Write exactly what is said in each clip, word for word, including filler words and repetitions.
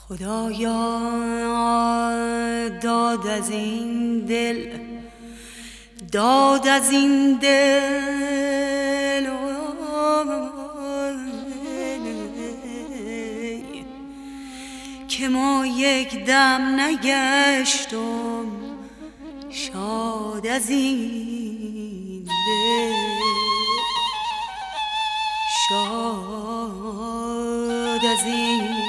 خدایا داد از این دل، داد از این دل که ما یک دم نگشتم شاد از این دل، شاد از این دل.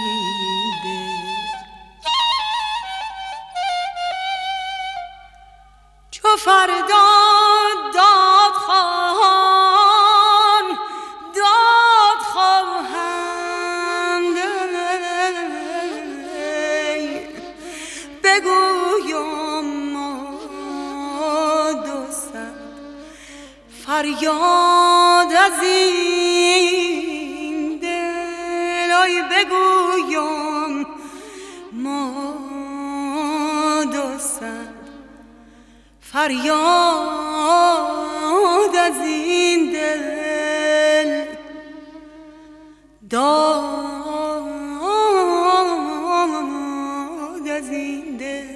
چو فردا داد خواهان داد خواهند، بگویم ما دو صد فریاد از این دل، ای بگویم ما دو صد فریاد از این دل، داد از این دل.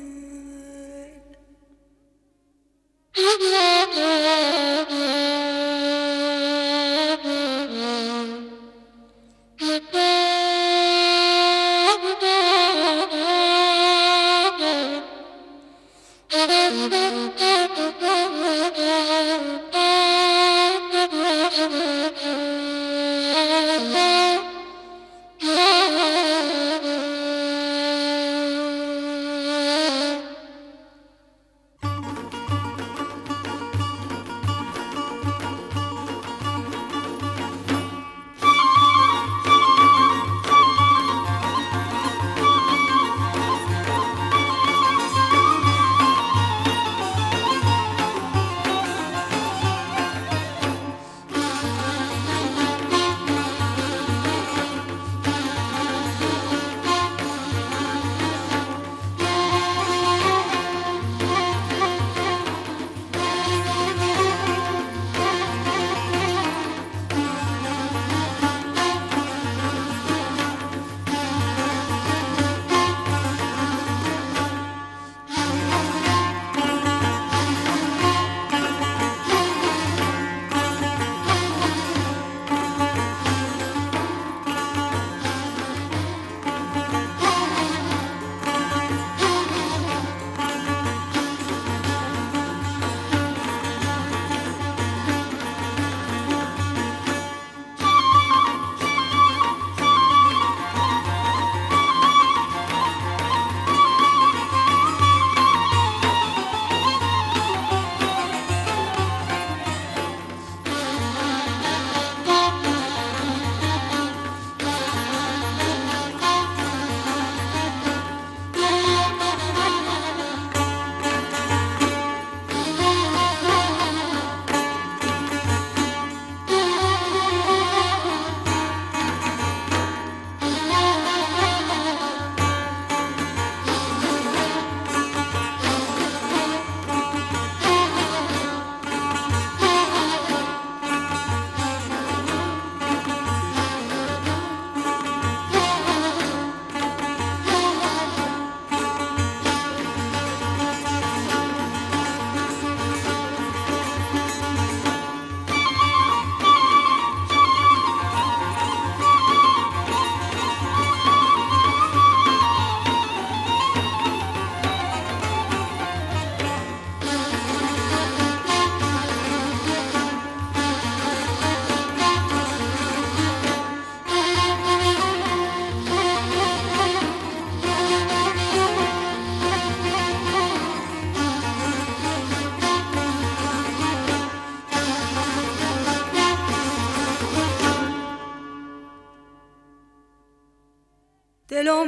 دلم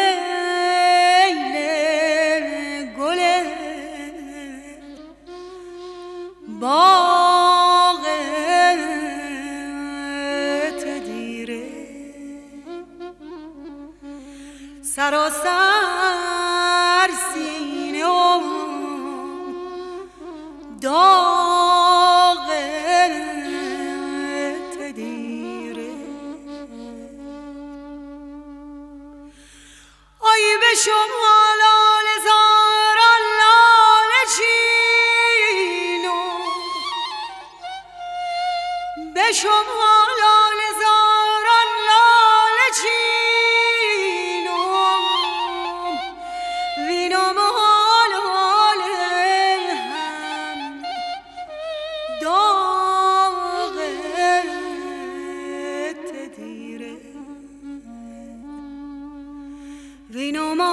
میل گل باغ تدیره، سراسر سینه و داغ تدیره. شما لال زاران لال چینو به شما لال زاران لال چینو وینم حال حال هم داغت دیره وینم